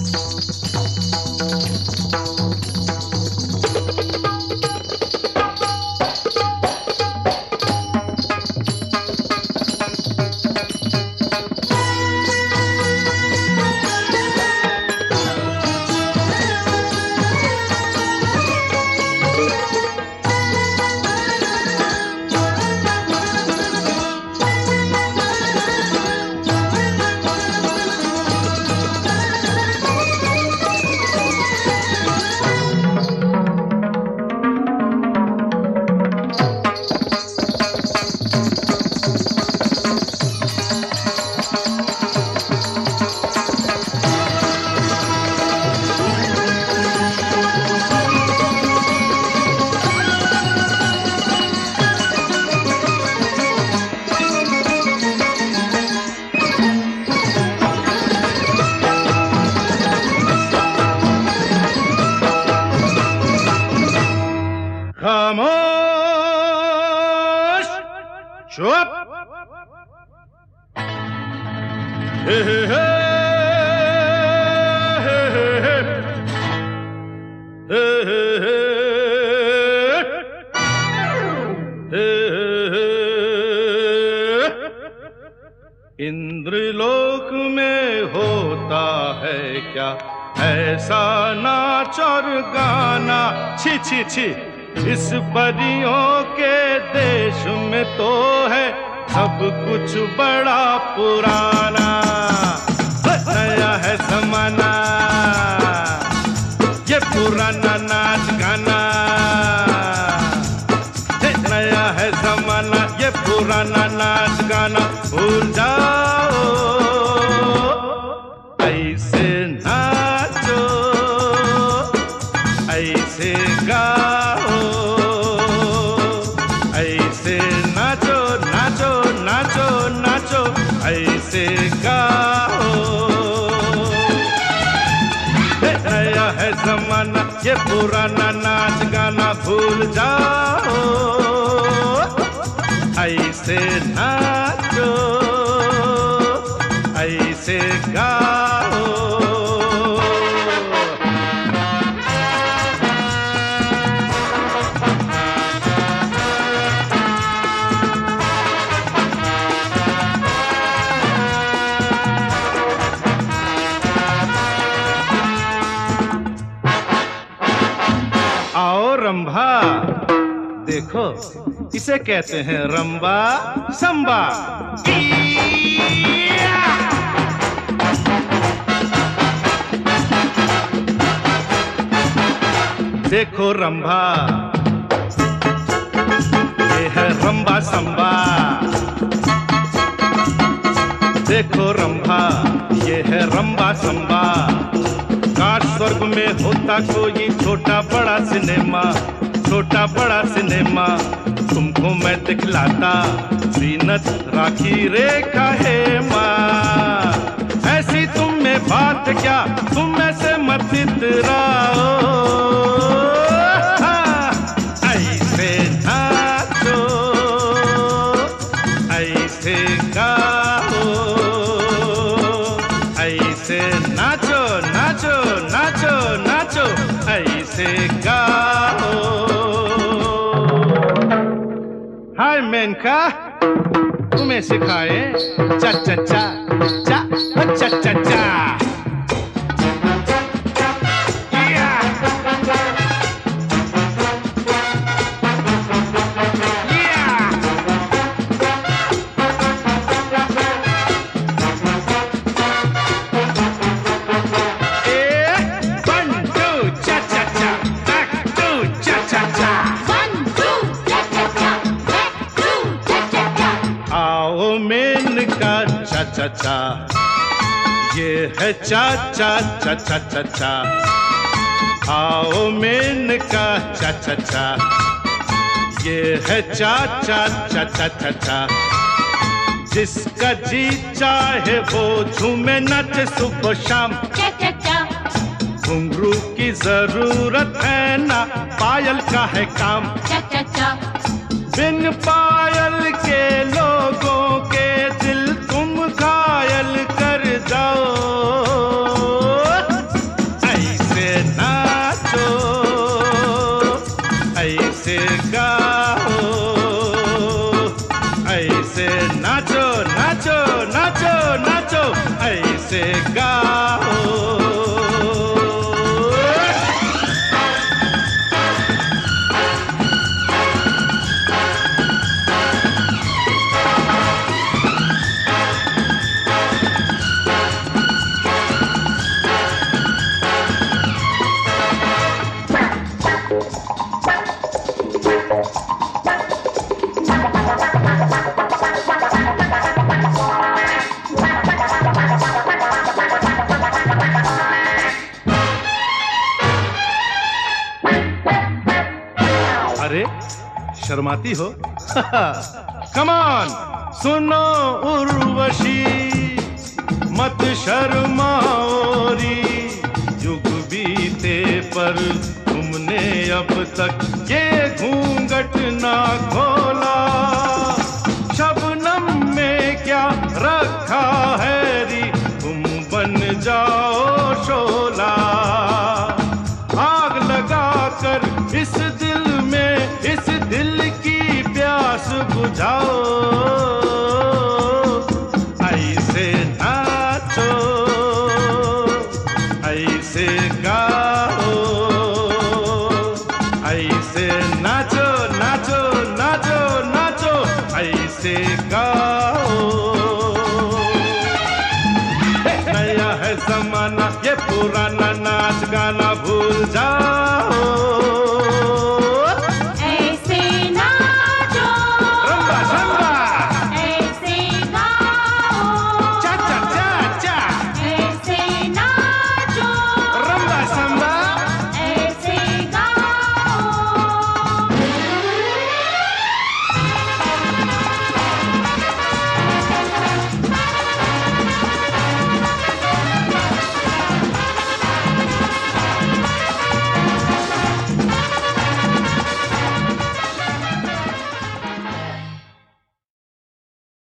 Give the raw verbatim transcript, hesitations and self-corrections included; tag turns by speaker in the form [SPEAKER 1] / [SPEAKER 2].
[SPEAKER 1] खामोश, चुप। हे हे हे हे हे हे हे हे हे। इंद्रलोक में होता है क्या ऐसा नाच और गाना? छी छी छी, इस परियों के देश में तो है सब कुछ बड़ा पुराना। नया है ज़माना, ये पुराना नाच गाना। नया है ज़माना, ये पुराना नाच गाना। भूल जाओ, ऐसे नाचो, ऐसे गाओ, ऐसे नाचो नाचो नाचो नाचो, ऐसे गाओ। नया है ज़माना, ये पुराना नाच गाना। भूल जाओ, ऐसे नाचो, ऐसे गाओ। आओ रंभा, देखो इसे कहते हैं रंबा संबा। देखो रंभा, ये है रंबा संबा। देखो रंभा, ये है रंबा संबा। काश स्वर्ग में होता कोई छोटा बड़ा सिनेमा, छोटा बड़ा सिनेमा। तुमको मैं दिखलाता जीनत राखी रेखा है माँ। ऐसी तुम में बात क्या, तुम ऐसे मत इतराओ। ऐसे नाचो, ऐसे गाओ, ऐसे नाचो नाचो नाचो नाचो, ऐसे गाओ। हाय मेनका, तुम्हें सिखाए चा चा चा चा चा चा चा। चा चा, ये है चा चा चा चा चा चा। आओ मेनका चा चा चा, ये है चा चा चा चा चा चा। जिसका जी चाहे वो झूमे नाचे सुबह शाम। चा चा चा, घुंघरू की जरूरत है ना, पायल का है काम। चा चा चा, बिन पायल के लोगों के दिल तुम घायल कर जाओ। ऐसे गाओ। अरे शर्माती हो? कमान सुनो उर्वशी, मत शर्माओरी। युग बीते पर तुमने अब तक ये घूंघट ना खोला। शबनम में क्या रखा है री, तुम बन जाओ शोला। आग लगा कर इस दिल में, इस दिल की प्यास बुझाओ। ऐसे नाचो, ऐसे गाओ, ऐसे नाचो नाचो नाचो नाचो, ऐसे गाओ। नया है जमाना, ये पुराना नाच गाना भूल जाओ।